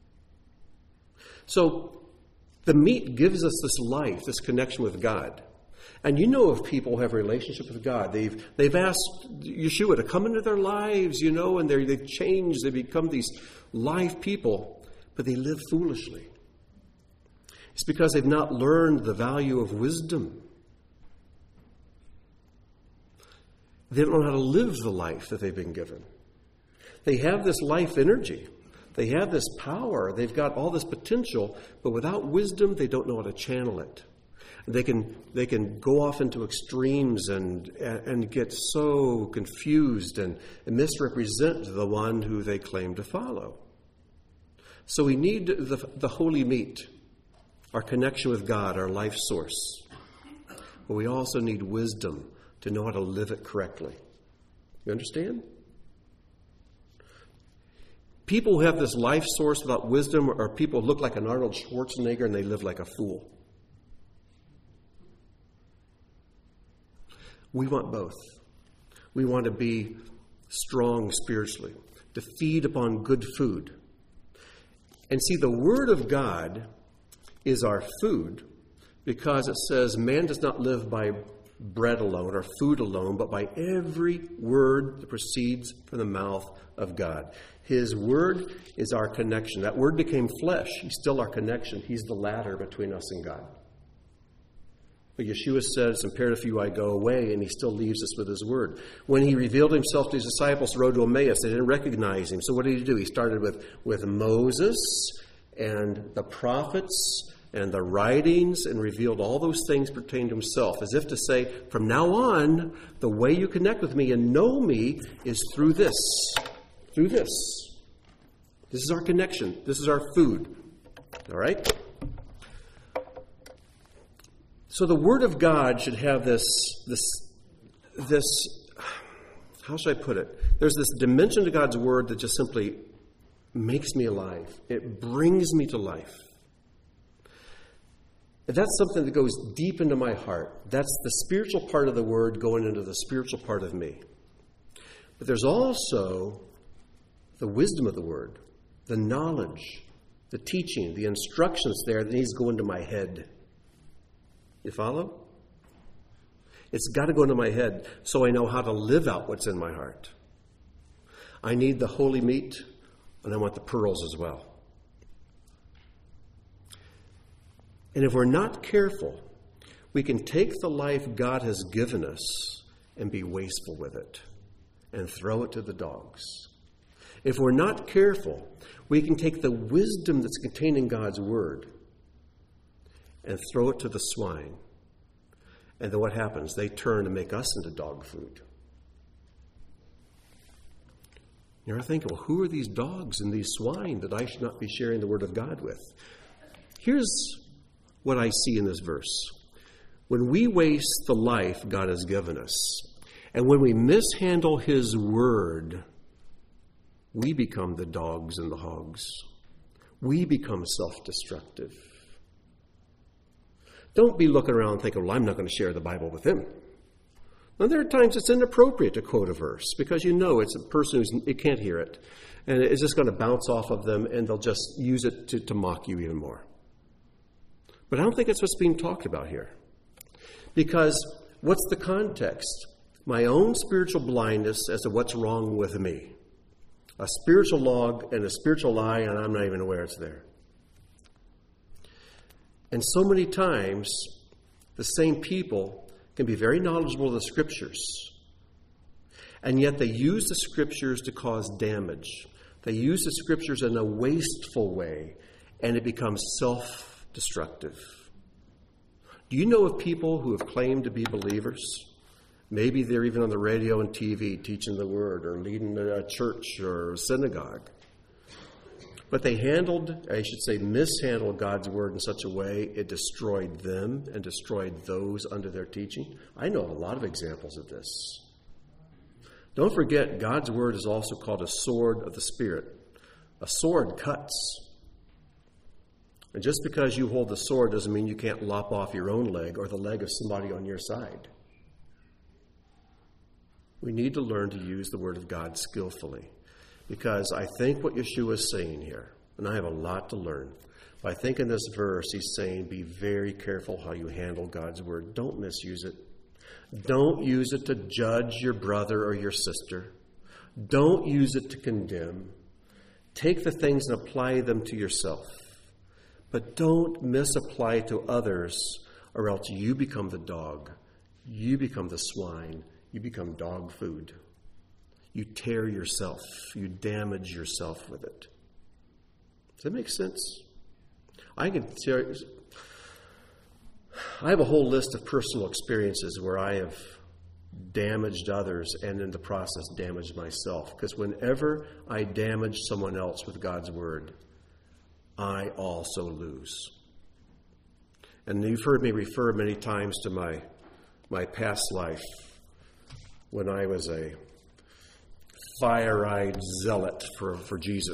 So the meat gives us this life, this connection with God. And you know of people who have a relationship with God. They've asked Yeshua to come into their lives, and they've changed. They become these live people, but they live foolishly. It's because they've not learned the value of wisdom. They don't know how to live the life that they've been given. They have this life energy. They have this power. They've got all this potential, but without wisdom, they don't know how to channel it. They can go off into extremes and get so confused and misrepresent the one who they claim to follow. So we need the holy meat, our connection with God, our life source. But we also need wisdom to know how to live it correctly. You understand? People who have this life source without wisdom are people who look like an Arnold Schwarzenegger and they live like a fool. We want both. We want to be strong spiritually, to feed upon good food. And see, the Word of God is our food because it says man does not live by bread alone or food alone, but by every word that proceeds from the mouth of God. His word is our connection. That word became flesh. He's still our connection. He's the ladder between us and God. But Yeshua said, it's imperative for you I go away, and he still leaves us with his word. When he revealed himself to his disciples, the road to Emmaus, they didn't recognize him. So what did he do? He started with Moses and the prophets and the writings and revealed all those things pertaining to himself, as if to say, from now on, the way you connect with me and know me is through this. Through this. This is our connection. This is our food. All right? So the Word of God should have this, how should I put it? There's this dimension to God's Word that just simply makes me alive. It brings me to life. And that's something that goes deep into my heart. That's the spiritual part of the Word going into the spiritual part of me. But there's also the wisdom of the Word, the knowledge, the teaching, the instructions there that needs to go into my head. You follow? It's got to go into my head so I know how to live out what's in my heart. I need the holy meat, and I want the pearls as well. And if we're not careful, we can take the life God has given us and be wasteful with it and throw it to the dogs. If we're not careful, we can take the wisdom that's contained in God's Word and throw it to the swine. And then what happens? They turn and make us into dog food. You ever think, well, who are these dogs and these swine that I should not be sharing the Word of God with? Here's what I see in this verse. When we waste the life God has given us, and when we mishandle His Word, we become the dogs and the hogs. We become self-destructive. Don't be looking around thinking, well, I'm not going to share the Bible with him. Now, there are times it's inappropriate to quote a verse because you know it's a person who can't hear it. And it's just going to bounce off of them and they'll just use it to mock you even more. But I don't think that's what's being talked about here. Because what's the context? My own spiritual blindness as to what's wrong with me. A spiritual log and a spiritual lie, and I'm not even aware it's there. And so many times, the same people can be very knowledgeable of the Scriptures, and yet they use the Scriptures to cause damage. They use the Scriptures in a wasteful way, and it becomes self-destructive. Do you know of people who have claimed to be believers? Maybe they're even on the radio and TV teaching the Word or leading a church or a synagogue. But they mishandled God's Word in such a way it destroyed them and destroyed those under their teaching. I know a lot of examples of this. Don't forget, God's Word is also called a sword of the Spirit. A sword cuts. And just because you hold the sword doesn't mean you can't lop off your own leg or the leg of somebody on your side. We need to learn to use the Word of God skillfully. Because I think what Yeshua is saying here, and I have a lot to learn, but I think in this verse he's saying be very careful how you handle God's Word. Don't misuse it. Don't use it to judge your brother or your sister. Don't use it to condemn. Take the things and apply them to yourself. But don't misapply to others, or else you become the dog. You become the swine. You become dog food. You tear yourself. You damage yourself with it. Does that make sense? I have a whole list of personal experiences where I have damaged others and in the process damaged myself. Because whenever I damage someone else with God's Word, I also lose. And you've heard me refer many times to my past life when I was a fire-eyed zealot for Jesus.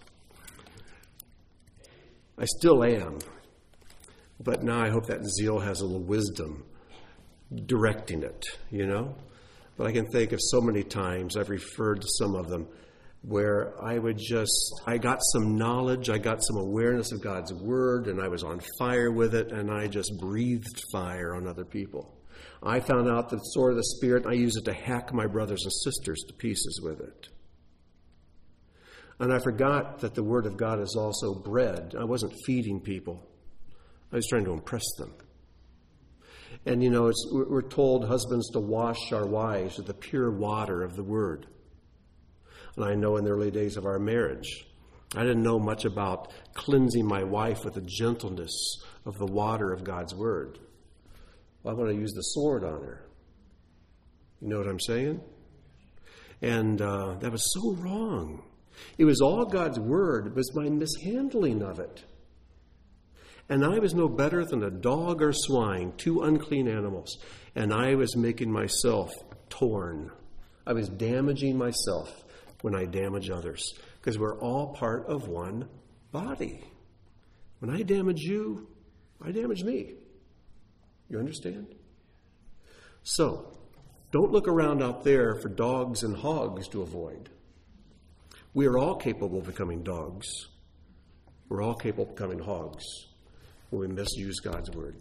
I still am. But now I hope that zeal has a little wisdom directing it, you know? But I can think of so many times, I've referred to some of them, where I got some knowledge, I got some awareness of God's Word, and I was on fire with it, and I just breathed fire on other people. I found out the sword of the Spirit, and I use it to hack my brothers and sisters to pieces with it. And I forgot that the Word of God is also bread. I wasn't feeding people. I was trying to impress them. And, we're told husbands to wash our wives with the pure water of the Word. And I know in the early days of our marriage, I didn't know much about cleansing my wife with the gentleness of the water of God's Word. Well, I want to use the sword on her. You know what I'm saying? And that was so wrong. It was all God's Word. It was my mishandling of it. And I was no better than a dog or swine, two unclean animals. And I was making myself torn. I was damaging myself when I damage others. Because we're all part of one body. When I damage you, I damage me. You understand? So, don't look around out there for dogs and hogs to avoid. We are all capable of becoming dogs. We're all capable of becoming hogs when we misuse God's Word.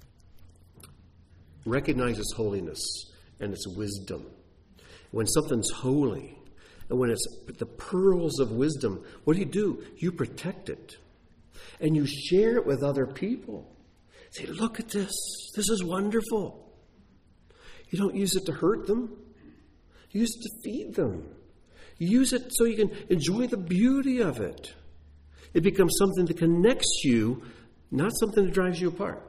Recognize its holiness and its wisdom. When something's holy, and when it's the pearls of wisdom, what do? You protect it. And you share it with other people. Say, look at this. This is wonderful. You don't use it to hurt them. You use it to feed them. You use it so you can enjoy the beauty of it. It becomes something that connects you, not something that drives you apart.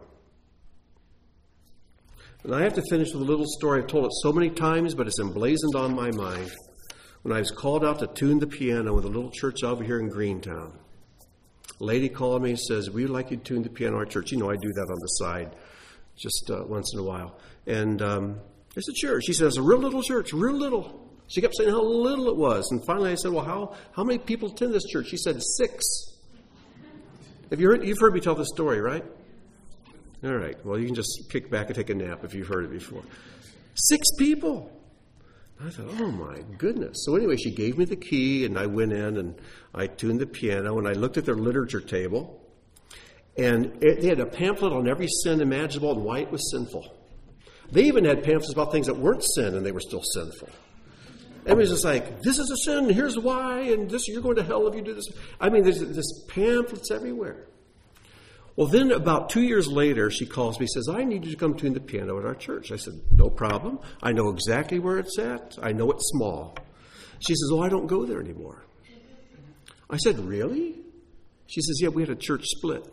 And I have to finish with a little story. I've told it so many times, but it's emblazoned on my mind. When I was called out to tune the piano with a little church over here in Greentown, a lady called me and says, we'd like you to tune the piano at our church. I do that on the side just once in a while. And it's a church. She said, it's a real little church, real little. She kept saying how little it was. And finally I said, well, how many people attend this church? She said, 6. You've heard me tell this story, right? All right. Well, you can just kick back and take a nap if you've heard it before. 6 people. I thought, oh my goodness. So anyway, she gave me the key and I went in and I tuned the piano and I looked at their literature table and they had a pamphlet on every sin imaginable and why it was sinful. They even had pamphlets about things that weren't sin and they were still sinful. It was just like, this is a sin, here's why, and this you're going to hell if you do this. There's pamphlets everywhere. Well, then about 2 years later, she calls me and says, I need you to come tune the piano at our church. I said, no problem. I know exactly where it's at. I know it's small. She says, I don't go there anymore. I said, really? She says, yeah, we had a church split.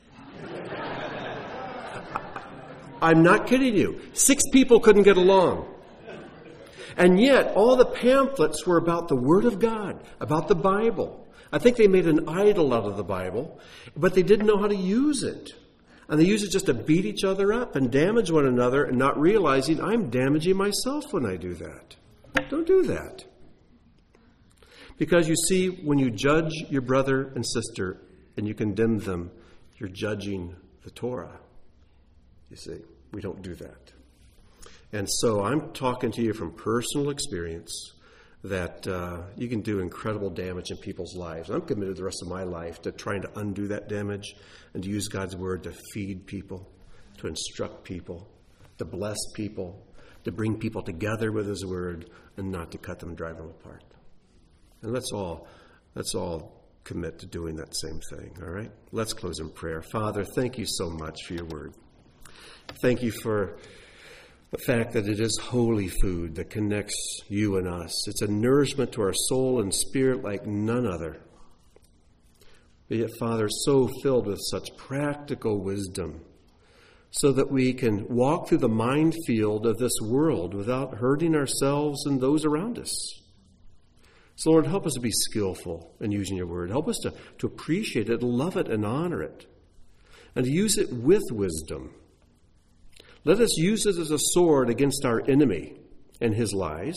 I'm not kidding you. 6 people couldn't get along. And yet, all the pamphlets were about the Word of God, about the Bible. I think they made an idol out of the Bible, but they didn't know how to use it. And they use it just to beat each other up and damage one another and not realizing I'm damaging myself when I do that. Don't do that. Because you see, when you judge your brother and sister and you condemn them, you're judging the Torah. You see, we don't do that. And so I'm talking to you from personal experience that you can do incredible damage in people's lives. I'm committed the rest of my life to trying to undo that damage and to use God's Word to feed people, to instruct people, to bless people, to bring people together with His Word, and not to cut them and drive them apart. And let's all commit to doing that same thing, all right? Let's close in prayer. Father, thank you so much for your Word. Thank you for the fact that it is holy food that connects you and us. It's a nourishment to our soul and spirit like none other. But yet, Father, so filled with such practical wisdom so that we can walk through the minefield of this world without hurting ourselves and those around us. So, Lord, help us to be skillful in using your word. Help us to appreciate it, love it, and honor it, and to use it with wisdom. Let us use it as a sword against our enemy and his lies.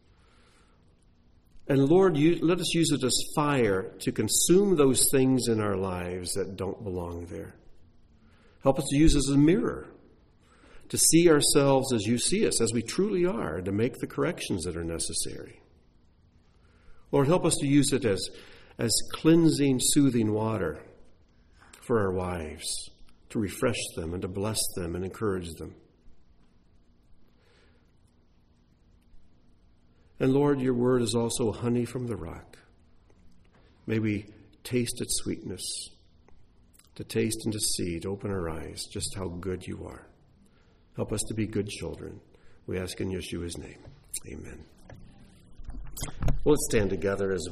And Lord, let us use it as fire to consume those things in our lives that don't belong there. Help us to use it as a mirror, to see ourselves as you see us, as we truly are, and to make the corrections that are necessary. Lord, help us to use it as cleansing, soothing water for our wives, to refresh them and to bless them and encourage them. And Lord, your word is also honey from the rock. May we taste its sweetness, to taste and to see, to open our eyes just how good you are. Help us to be good children. We ask in Yeshua's name. Amen. Well, let's stand together as